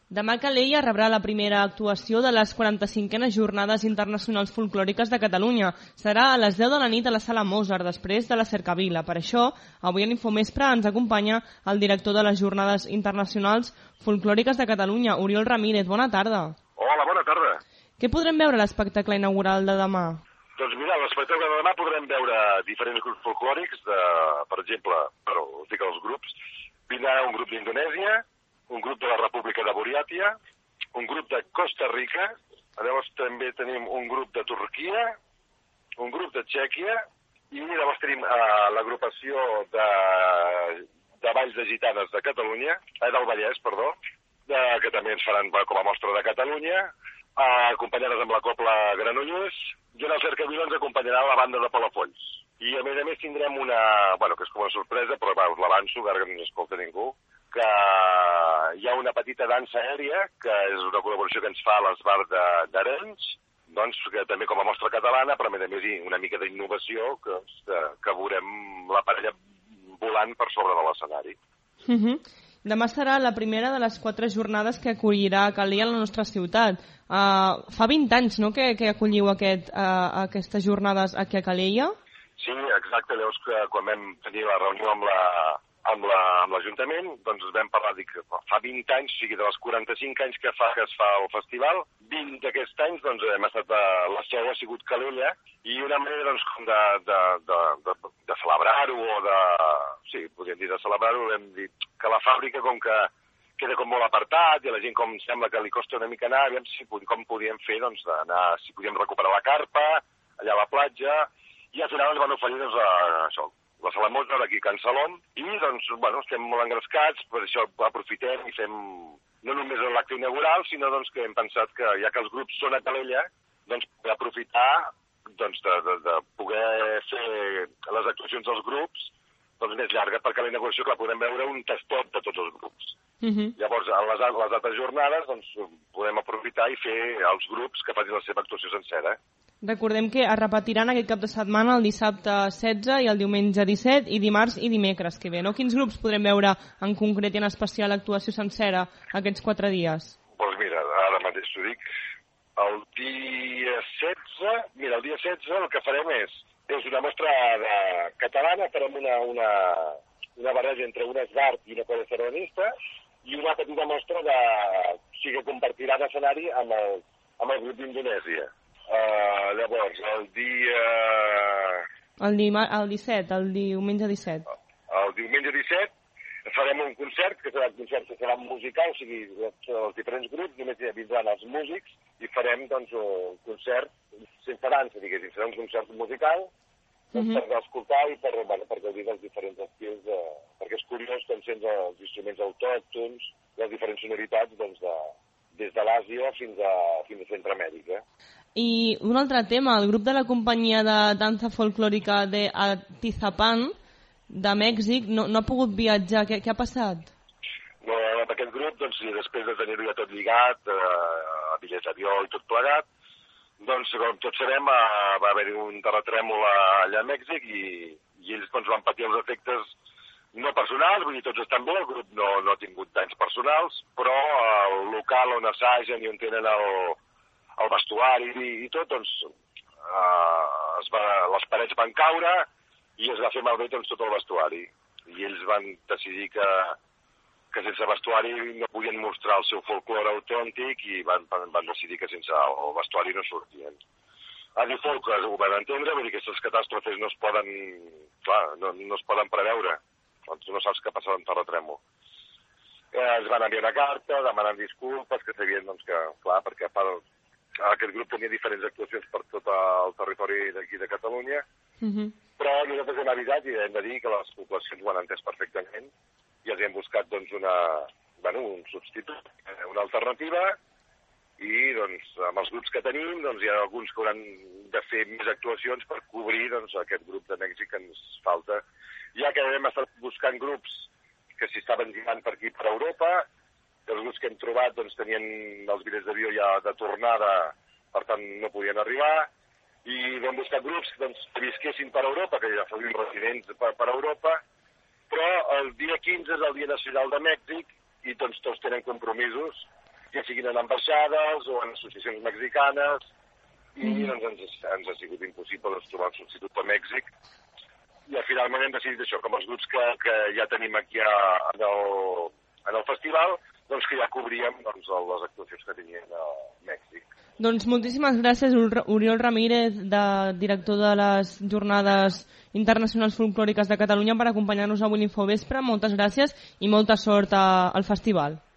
Demà Calella rebrà la primera actuació de les 45enes Jornades Internacionals Folclòriques de Catalunya. Serà a les 10 de la nit a la Sala Mozart, després de la Cercavila. Per això, avui a l'Infomespre ens acompanya el director de les Jornades Internacionals Folclòriques de Catalunya, Oriol Ramírez. Bona tarda. Hola, bona tarda. Què podrem veure a l'espectacle inaugural de demà? Doncs mira, a l'espectacle de demà podrem veure diferents grups folclòrics, per exemple, us dic els grups, vindrà un grup d'Indonèsia, un grup de la República de Buriàtia, un grup de Costa Rica, llavors també tenim un grup de Turquia, un grup de Txèquia, i llavors tenim l'agrupació de Valls de Gitanes de Catalunya, del Vallès, perdó, que també ens faran com a mostra de Catalunya, acompanyades amb la Cobla Granollers, i en el Cercavila ens acompanyarà la banda de Palafolls. I a més tindrem una, que és com una sorpresa, però us l'avanço, ara que no ens escolta ningú, que hi ha una petita dansa aèria, que és una col·laboració que ens fa l'Esbar d'Arenys, doncs que també com a mostra catalana, però a més una mica d'innovació, que veurem la parella volant per sobre de l'escenari. Demà serà la primera de les 4 jornades que acollirà Calella a la nostra ciutat. Fa 20 anys, no?, que acolliu aquestes jornades aquí a Calella? Sí, exacte. Llavors que quan vam tenir la reunió amb l'Ajuntament, doncs vam parlar, dic, fa 20 anys, o sigui, de les 45 anys que es fa el festival, 20 d'aquests anys, doncs hem estat, la seu ha sigut Calella, i una manera, doncs, com de celebrar-ho, sí, podríem dir de celebrar-ho, hem dit que la fàbrica, com que queda com molt apartat, i a la gent com sembla que li costa una mica anar, aviam com podíem fer, doncs, d'anar, si podíem recuperar la carpa, allà a la platja, i al final ens van oferir, doncs, això, la Sala Mozart aquí a Can Salom, i doncs, estem molt engrescats, per això aprofitem i fem no només l'acte inaugural, sinó doncs, que hem pensat que ja que els grups són a Calella, doncs aprofitar doncs, de poder fer les actuacions dels grups doncs, més llarga, perquè a la inauguració que la podem veure un tastot de tots els grups. Llavors, a les altres jornades doncs, podem aprofitar i fer els grups que facin la seva actuació sencera. Recordem que es repetiran aquest cap de setmana el dissabte 16 i el diumenge 17 i dimarts i dimecres que ve, no? Quins grups podrem veure en concret i en especial l'actuació sencera aquests 4 dies? Doncs mira, ara mateix t'ho dic. El dia 16 el que farem és una mostra catalana, farem una barreja entre un esbart i una cosa sardanista i una petita mostra o sigui, que compartirà l'escenari amb el grup d'Indonèsia. Llavors, el dia... El 17, el diumenge 17. El diumenge 17 farem un concert, que serà musical, o sigui, els diferents grups, només vindran els músics, i farem, doncs, un concert sense dansa, diguéssim, serà un concert musical, per escoltar i per gaudir dels diferents estils, perquè és curiós com sents els instruments autòctons, les diferents sonoritats, doncs, des de l'Àsia fins a Centroamèrica. I un altre tema, el grup de la companyia de dansa folclòrica de Atizapán, de Mèxic, no ha pogut viatjar. Què ha passat? No, aquest grup, doncs, després de tenir-ho ja tot lligat, a bitllets d'avió i tot plegat, doncs, com tots sabem, va haver-hi un terratrèmol allà a Mèxic i ells doncs, van patir els efectes no personals, vull dir, tots estan bé, el grup no ha tingut danys personals, però el local on assagen i on tenen el vestuari i tot, doncs, les parets van caure i es va fer malbé doncs, tot el vestuari. I ells van decidir que sense vestuari no podien mostrar el seu folclore autèntic i van decidir que sense el vestuari no sortien. A Difolk ho van entendre, vull dir que aquestes catàstrofes no es poden, no es poden preveure. Doncs no saps què passarà en terratrèmol. Es van enviar una carta demanant disculpes, que sabien doncs, que, clar, perquè aquest grup tenia diferents actuacions per tot el territori d'aquí de Catalunya, però nosaltres hem avisat i hem de dir que les poblacions ho han entès perfectament i els hem buscat doncs, un substitut, una alternativa, i doncs, amb els grups que tenim doncs, hi ha alguns que hauran de fer més actuacions per cobrir doncs, aquest grup de Mèxic que ens falta, ja que hem estat buscant grups que s'hi estaven girant per aquí per Europa, que els grups que hem trobat doncs, tenien els bitllets d'avió ja de tornada, per tant no podien arribar, i vam buscar grups doncs, que visquessin per Europa, que ja són residents per Europa, però el dia 15 és el Dia Nacional de Mèxic i doncs, tots tenen compromisos ja siguin en ambaixades o en associacions mexicanes, i doncs ens ha sigut impossible trobar un substitut a Mèxic. I finalment hem decidit això, com els grups que ja tenim aquí en el festival, doncs que ja cobríem les actuacions que tenien a Mèxic. Doncs moltíssimes gràcies, Oriol Ramírez, director de les Jornades Internacionals Folclòriques de Catalunya, per acompanyar-nos avui a l'Infovespre. Moltes gràcies i molta sort al festival.